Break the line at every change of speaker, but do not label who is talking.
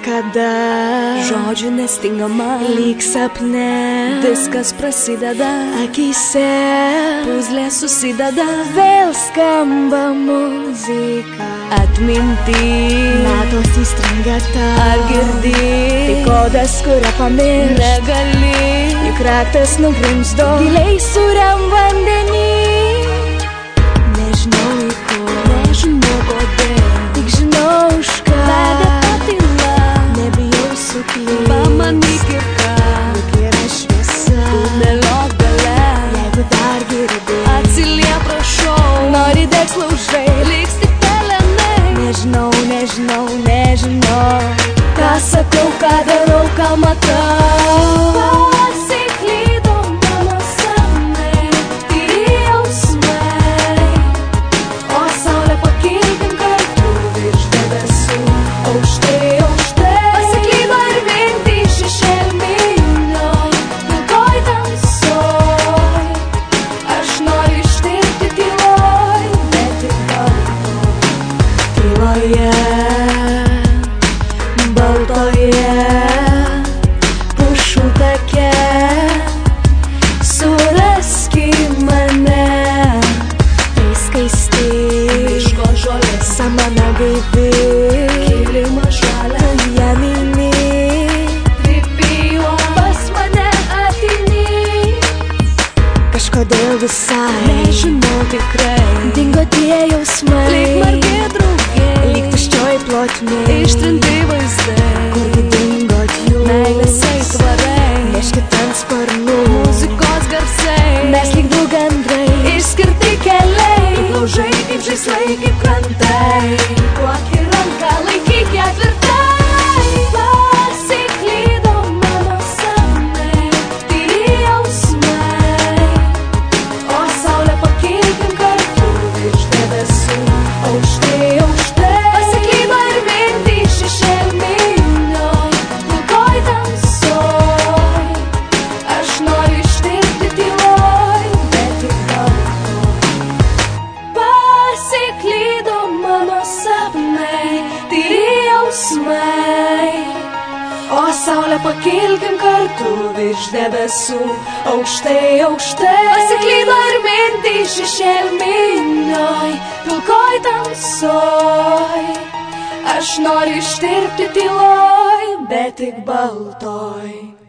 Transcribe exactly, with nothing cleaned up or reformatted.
niekada.
Žodžių nestingama,
lyg sapne.
Viskas prasideda,
akyse
puzlė susideda.
Vėl skamba muzika,
atminty
natos įstringa tau.
Ar girdi,
tai kodas, kurio pamiršt
negali.
Juk raktas nugrimzdo giliai sūriam vandenį. Nežinau į kur,
nežinau kodėl,
tik žinau už ką.
veda patyla,
nebijau suklyst.
pamanyk ir ką,
juk yra šviesa
tunelio gale.
Jeigu dar girdi,
atsiliep prašau,
nori degs laužai,
liks tik pelenai.
Nežinau, nežinau, nežinau, ką sakau, ką darau, ką matau.
Pasiklydo mano sapnai, tyri jausmai,
o saulę pakilkim kartu virš debesų. Aukštai, aukštai
pasiklydo ir mintys šešėlminioj,
pilkoj tamsoj. Aš noriu ištirpti tyloj, bet tik baltoj. Tyloje, baltoje, pušų take, suraski mane. Tai skaisti
miško žolė,
samana gaivi,
kilimas žalias,
ją mini,
tripijuo
pas mane ateini. Kažkodėl visai
nežinau tikrai,
dingo tie jausmai,
lyg margi draugai,
lyg tuščioj plotmė,
ištrinti vaizdai,
kurgi dingot jūs,
meilės aitvarai,
neškit ant sparnų,
muzikos garsai,
mes lyg du gandrai,
išskirti keliai, kaip laužai, kaip žaislai, kaip krantai. Duok į ranką, laikyk ją tvirtai. Pasiklydo mano sapnai, tyri jausmai,
o saulę pakilkim kartu virš debesų. Aukštai, aukštai
pasiklydo ir mintys šešėlminioj,
pilkoj tamsoj. Aš noriu ištirpti tyloj, bet tik baltoj.
pasiklydo mano sapnai, tyri jausmai,
O saulę pakilkim kartu virš debesų. Aukštai, aukštai
pasiklydo ir mintys šešėlminioj,
pilkoj tamsoj. Aš noriu ištirpti tyloj, bet tik baltoj.